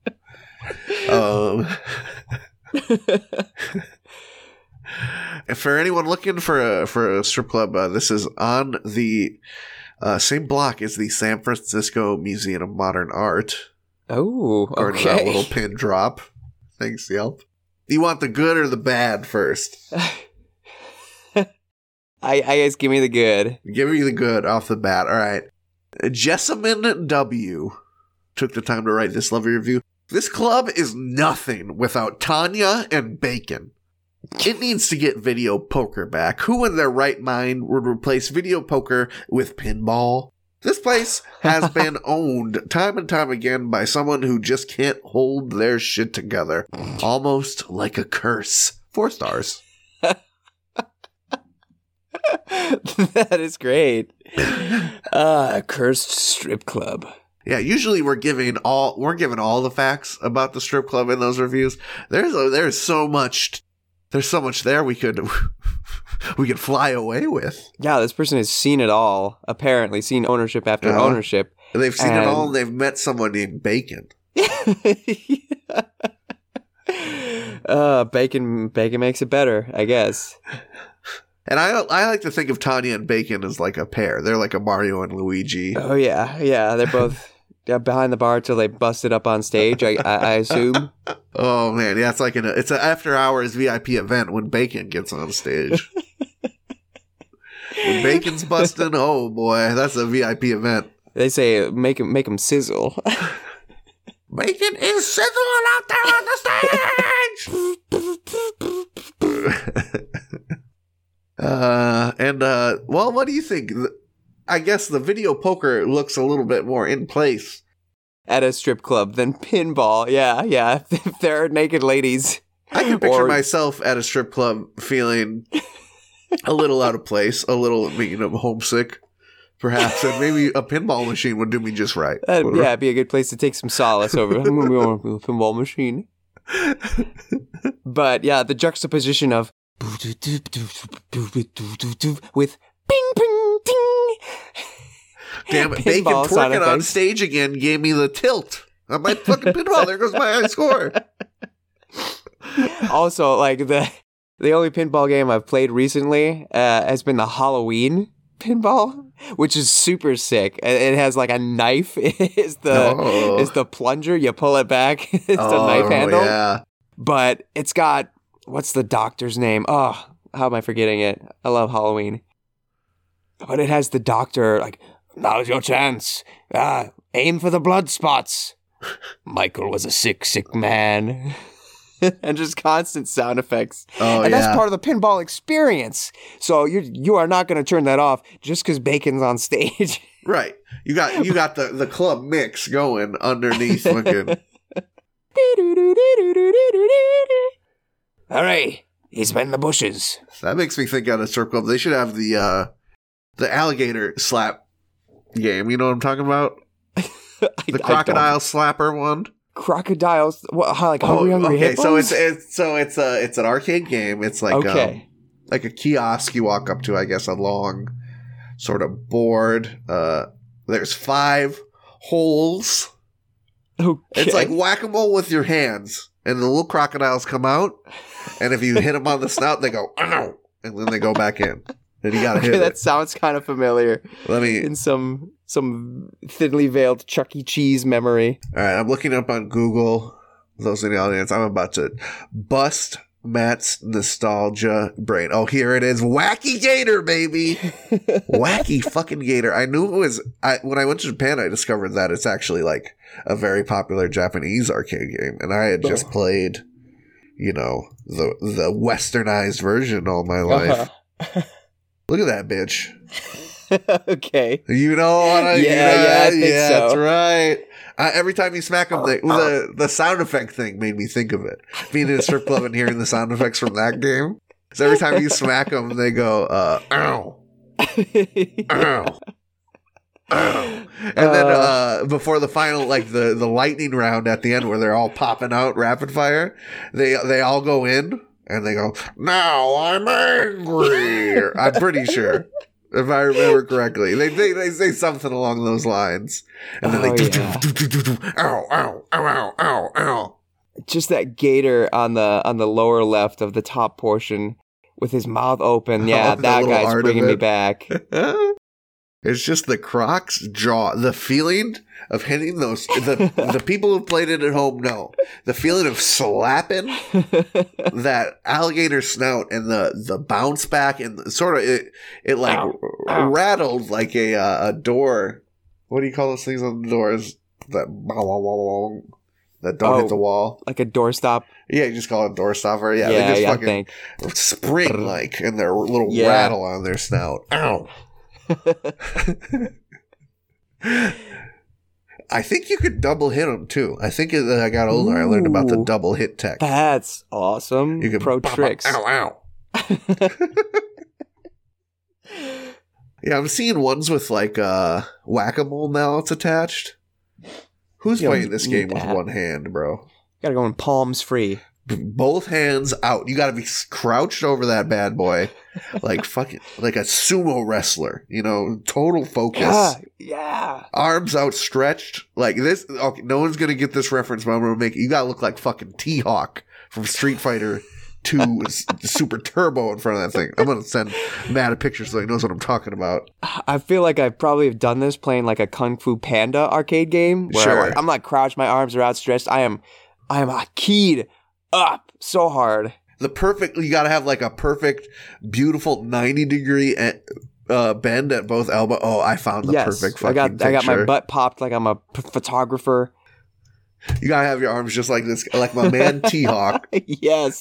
Um, and for anyone looking for a for a strip club, uh, this is on the uh, same block as the San Francisco Museum of Modern Art. Oh, According to that okay. little pin drop. Thanks, Yelp. Do you want the good or the bad first? I, I guess give me the good. Give me the good off the bat. All right. Jessamine W. took the time to write this lovely review. This club is nothing without Tanya and Bacon. It needs to get video poker back. Who in their right mind would replace video poker with pinball? This place has been owned time and time again by someone who just can't hold their shit together. Almost like a curse. Four stars. That is great. Ah, cursed strip club. Yeah, usually we're giving all we're giving all the facts about the strip club in those reviews. There's a, there's so much there's so much there we could we could fly away with. Yeah, this person has seen it all. Apparently, seen ownership after Uh-huh. ownership. They've seen And- it all and they've met someone named Bacon. uh, bacon, bacon makes it better, I guess. And I I like to think of Tanya and Bacon as like a pair. They're like a Mario and Luigi. Oh yeah, yeah. They're both yeah, behind the bar till they busted up on stage. I, I, I assume. Oh man, yeah, it's like an it's an after hours V I P event when Bacon gets on stage. When Bacon's busting, oh boy, that's a V I P event. They say make him make him sizzle. Bacon is sizzling out there on the stage. uh, and uh, well, what do you think? I guess the video poker looks a little bit more in place. At a strip club than pinball. Yeah, yeah. If there are naked ladies. I can picture Or- myself at a strip club feeling a little out of place, a little, you know, homesick, perhaps, and maybe a pinball machine would do me just right. Uh, yeah, it'd be a good place to take some solace over. I'm gonna be on a pinball machine. But yeah, the juxtaposition of with ping ping ding. Damn it, Bacon Pinball sound twerking on effects. stage again gave me the tilt. On my fucking pinball, there goes my high score. Also, like the the only pinball game I've played recently uh, has been the Halloween pinball, which is super sick. It it has like a knife. Is the Oh. is the plunger? You pull it back. It's the Oh, knife handle. yeah. But it's got what's the doctor's name? Oh, how am I forgetting it? I love Halloween. But it has the doctor like, now's your chance. Ah, aim for the blood spots. Michael was a sick, sick man. And just constant sound effects. Oh, and yeah. that's part of the pinball experience. So you you are not going to turn that off just because Bacon's on stage. Right. You got you got the, the club mix going underneath fucking. All right, he's been in the bushes. That makes me think out of strip club. They should have the uh, the alligator slap game. You know what I'm talking about? The crocodile slapper one. Crocodiles. What? How, like hungry, hungry okay. hippos? So it's it's so it's a it's an arcade game. It's like okay. um, like a kiosk you walk up to. I guess a long sort of board. Uh, there's five holes. okay. It's like whack-a-mole with your hands, and the little crocodiles come out, and if you hit them on the snout, they go, ow, and then they go back in. And you gotta Okay, hit that it. sounds kind of familiar Let me. in some some thinly veiled Chuck E. Cheese memory. All right, I'm looking up on Google. Those in the audience, I'm about to bust Matt's nostalgia brain. Oh, here it is. Wacky Gator, baby. Wacky fucking Gator. I knew it was, I, when I went to Japan, I discovered that it's actually like a very popular Japanese arcade game. And I had just played, you know, the, the westernized version all my life. Uh-huh. Look at that bitch. Okay. You know what I Yeah, you know, yeah, I think yeah, so. that's right. Uh, every time you smack them, the, the the sound effect thing made me think of it. Being in a strip club and hearing the sound effects from that game. So every time you smack them, they go, uh, ow, ow, ow. And then uh, before the final, like the, the lightning round at the end where they're all popping out rapid fire, they they all go in and they go, now I'm angry. I'm pretty sure. If I remember correctly, they, they they say something along those lines, and then Oh, they yeah. do, do, do, do, do, ow, ow, ow, ow, ow, ow. Just that gator on the on the lower left of the top portion with his mouth open. Yeah, Oh, the that little guy's art of bringing me it. back. It's just the Croc's jaw, the feeling of hitting those. The the people who played it at home know the feeling of slapping that alligator snout and the the bounce back and sort of it it like Ow. r- Ow. rattled like a uh, a door. What do you call those things on the doors that bow, wow, wow, wow, that don't Oh. hit the wall? Like a doorstop. Yeah, you just call it door stopper. Yeah, Yeah, they just yeah, I fucking think. spring like and their little Yeah. rattle on their snout. Ow. I think you could double hit them too. I think as I got older, I learned about the Ooh. double hit tech. That's awesome. You can Pro pop up, tricks. Ow, ow. Yeah, I'm seeing ones with like uh, whack-a-mole mallets attached. Who's Yo, playing this you game need with that. one hand, bro? Gotta go in palms free. Both hands out. You got to be crouched over that bad boy, like fucking like a sumo wrestler. You know, total focus. Yeah, yeah. Arms outstretched like this. Okay, no one's gonna get this reference, but I'm gonna make it. You gotta look like fucking T-Hawk from Street Fighter two Super Turbo in front of that thing. I'm gonna send Matt a picture so he knows what I'm talking about. I feel like I probably have done this playing like a Kung Fu Panda arcade game. Where Sure. like, I'm not crouched, my arms are outstretched. I am, I am keyed up so hard. The perfect. You gotta have like a perfect, beautiful ninety degree uh, bend at both elbow. Oh, I found the yes, perfect I fucking got, I got my picture. butt popped like I'm a p- photographer. You gotta have your arms just like this, like my man T-Hawk. Yes.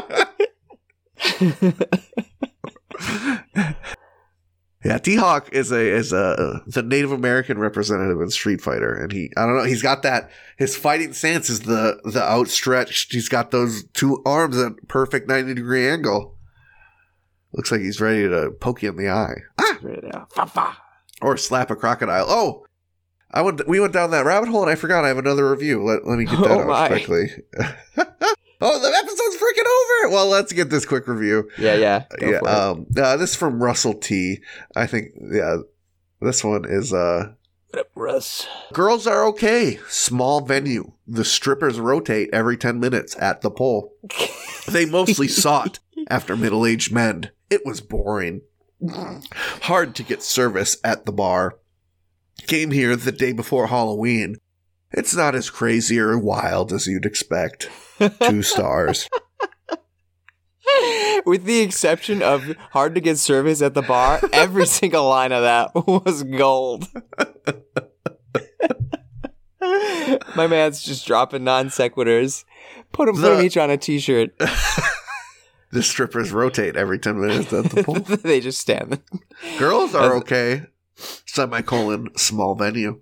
Yeah, T-Hawk is a is a the Native American representative in Street Fighter, and he I don't know he's got that his fighting stance is the the outstretched. He's got those two arms at perfect ninety degree angle. Looks like he's ready to poke you in the eye, ah, or slap a crocodile. Oh, I went we went down that rabbit hole, and I forgot I have another review. Let let me get that Oh out my. quickly. Oh, the episode's freaking over. Well, let's get this quick review. Yeah, yeah. Go Yeah, for it. um, uh, this is from Russell T. I think, yeah, this one is, uh, What up, Russ? girls are okay. Small venue. The strippers rotate every ten minutes at the pole. They mostly sought after middle-aged men. It was boring. Hard to get service at the bar. Came here the day before Halloween. It's not as crazy or wild as you'd expect. Two stars. With the exception of hard to get service at the bar, every single line of that was gold. My man's just dropping non sequiturs. Put them, put 'em The- each on a t-shirt. The strippers rotate every ten minutes at the pole. They just stand there. Girls are okay. Semicolon, small venue.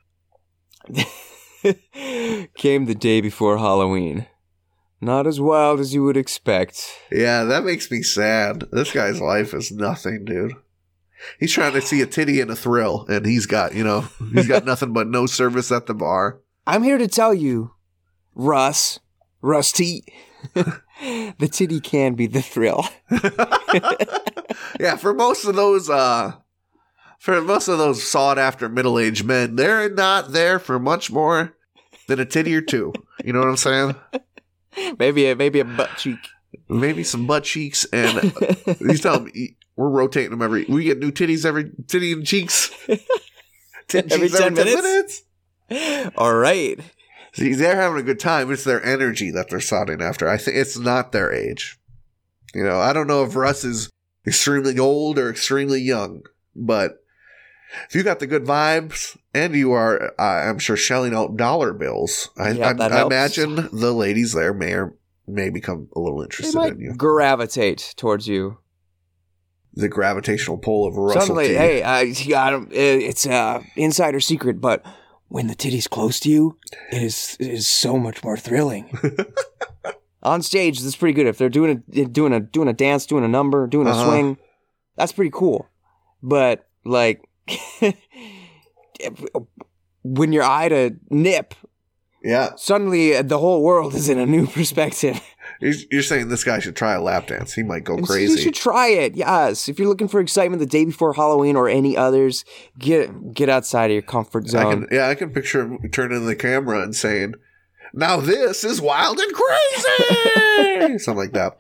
Came the day before Halloween. Not as wild as you would expect. Yeah, that makes me sad. This guy's life is nothing, dude. He's trying to see a titty and a thrill, and he's got, you know, he's got nothing but no service at the bar. I'm here to tell you, Russ, Rusty, the titty can be the thrill. Yeah, for most of those, uh, for most of those sought-after middle-aged men, they're not there for much more than a titty or two. You know what I'm saying? maybe a maybe a butt cheek. Maybe some butt cheeks, and you tell them we're rotating them every. We get new titties every titty and cheeks. Titty Every cheeks ten every ten minutes? minutes. All right. See, they're having a good time. It's their energy that they're sought after. I think it's not their age. You know, I don't know if Russ is extremely old or extremely young, but if you got the good vibes and you are, uh, I'm sure, shelling out dollar bills, I, Yeah, I, that I helps. imagine the ladies there may or may become a little They interested might in you. gravitate towards you. The gravitational pull of Russell Suddenly, T. hey, I, I don't, it's a insider secret, but when the titty's close to you, it is it is so much more thrilling. On stage, that's pretty good. If they're doing a doing a doing a dance, doing a number, doing a Uh-huh. swing, that's pretty cool. But like, when you're eyed a nip, Yeah, suddenly the whole world is in a new perspective. you're, you're saying this guy should try a lap dance. He might go And so crazy. You should try it. Yes, if you're looking for excitement the day before Halloween or any others, get get outside of your comfort I zone. can, yeah, I can picture him turning to the camera and saying, "Now this is wild and crazy," something like that.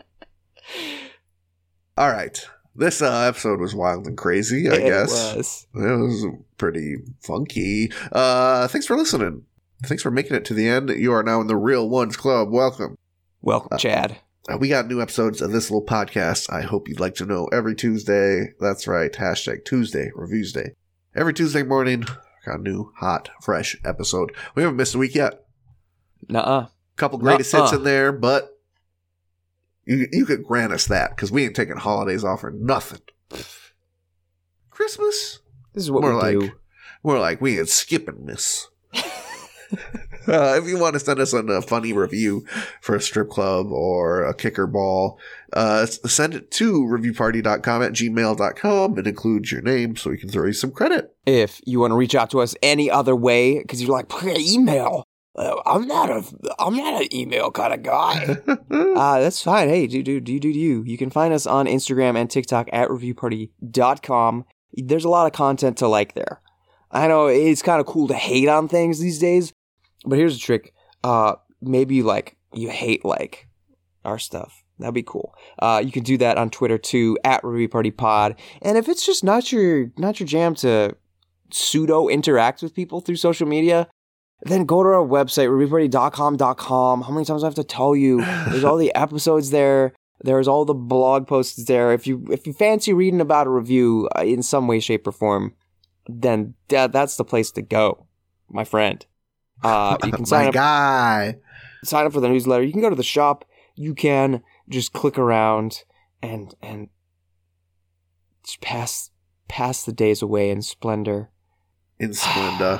All right, this uh, episode was wild and crazy. I It guess was. it was pretty funky. Uh, thanks for listening. Thanks for making it to the end. You are now in the Real Ones Club. Welcome. Welcome, Chad. Uh, we got new episodes of this little podcast. I hope you'd like to know every Tuesday. That's right. Hashtag Tuesday Reviews Day. Every Tuesday morning, got a new, hot, fresh episode. We haven't missed a week yet. Nuh-uh. Couple greatest Nuh-uh. hits in there, but you you could grant us that because we ain't taking holidays off or nothing. Christmas, This is what more we like do. more like we ain't skipping this. Uh, if you want to send us a, a funny review for a strip club or a kicker ball, uh, s- send it to reviewparty dot com at gmail dot com and include your name so we can throw you some credit. If you want to reach out to us any other way, because you're like, email. Uh, I'm not a, I'm not an email kind of guy. uh, that's fine. Hey, do do do do you? You can find us on Instagram and TikTok at review party dot com. There's a lot of content to like there. I know it's kind of cool to hate on things these days, but here's a trick. Uh, maybe like you hate like our stuff. That'd be cool. Uh, you can do that on Twitter too at reviewpartypod. And if it's just not your not your jam to pseudo interact with people through social media, then go to our website review party dot com dot com. How many times do I have to tell you? There's all the episodes there. There's all the blog posts there. If you if you fancy reading about a review uh, in some way, shape, or form, then that, that's the place to go, my friend. Uh, you can sign My up guy. sign up for the newsletter. You can go to the shop. You can just click around and and just pass pass the days away in splendor. In Splenda.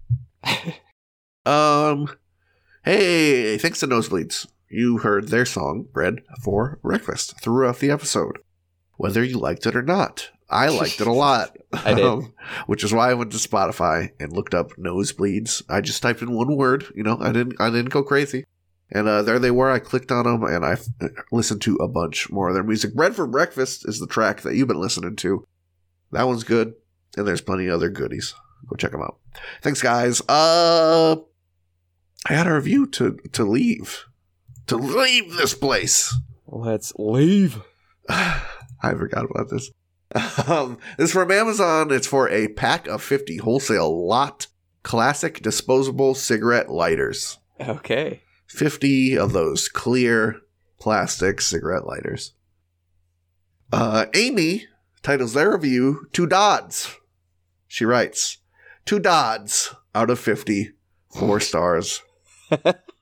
um, hey, thanks to Nosebleeds. You heard their song, Bread for Breakfast, throughout the episode. Whether you liked it or not. I liked it a lot. I did. Um, which is why I went to Spotify and looked up Nosebleeds. I just typed in one word, you know, I didn't I didn't go crazy. And uh, there they were. I clicked on them and I f- listened to a bunch more of their music. Bread for Breakfast is the track that you've been listening to. That one's good. And there's plenty of other goodies. Go check them out. Thanks, guys. Uh, I got a review to, to leave. To leave this place. Let's leave. I forgot about this. Um, this is from Amazon. It's for a pack of fifty wholesale lot classic disposable cigarette lighters. Okay. fifty of those clear plastic cigarette lighters. Uh, Amy titles their review, Two Dods. She writes, Two Dods out of fifty, four stars.